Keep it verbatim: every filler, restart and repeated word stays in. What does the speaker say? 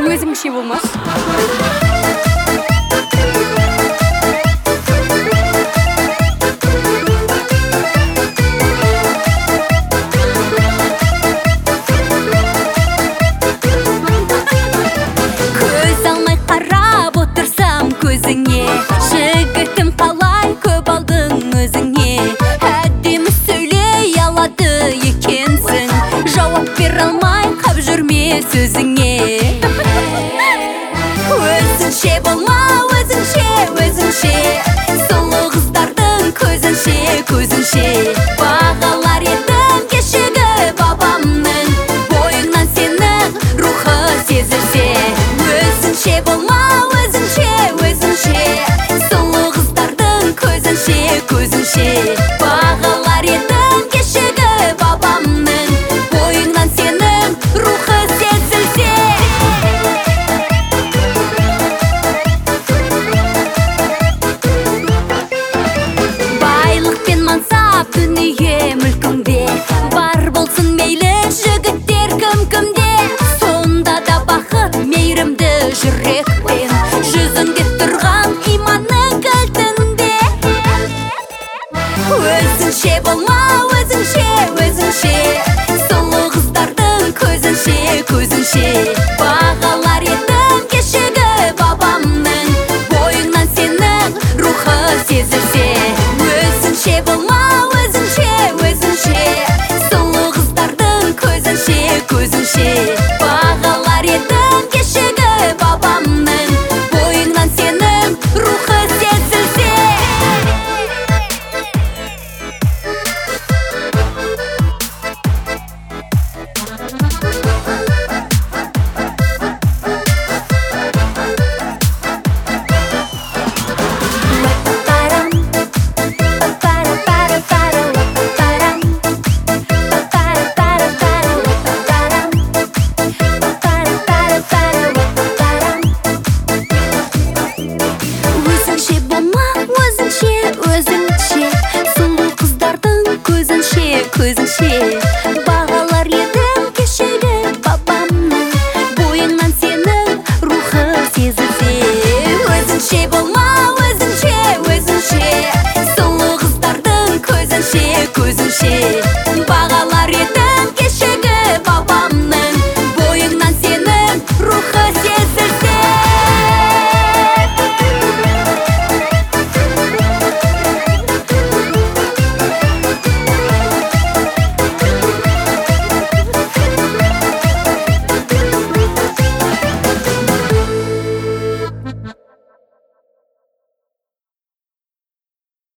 өзіңше болмас. Көз алмай қарап отырсам көзіңе, жігітім қалай көп алдың өзіңе. Әдемі сөйлей алады екенсің, жауап бере алмай қап жүрме сөзіңе. Өзіңше болма, өзіңше, өзіңше, сұлу қыздардың көзінше, көзінше. Бағалар едім кешегі бабамның, бойыңнан сенің рухы сезілсе. Өзіңше болма, өзіңше, өзіңше, сұлу қыздардың көзінше, көзінше. Бағалар едім кешегі бабамның, бойыңнан сенің рухы сезілсе. Байлық пен мансап дүние мүлкіңде, бар болсын мейлі жігіттер кім-кімде. Сонда да бақыт мейірімді жүрекпен, жүзіңде тұрған иманның кілтінде. Өзіңше болма, өзіңше, өзіңше, сұлу қыздардың көзінше, көзінше. Бағалар едім кешегі бабамның, бойыңнан сенің рухы сезілсе. Өзіңше болма, өзіңше, өзіңше, сұлу қыздардың көзінше, көзінше. Бағалар едім кешегі бабамның, бойыңнан сенің рухы сезілсе. Өзіңше болма, өзіңше, өзіңше, сұлу қыздардың көзінше, көзінше. Бағалар едім кешегі бабамның, бойыңнан сенің рухы сезілсе. Өзіңше болма.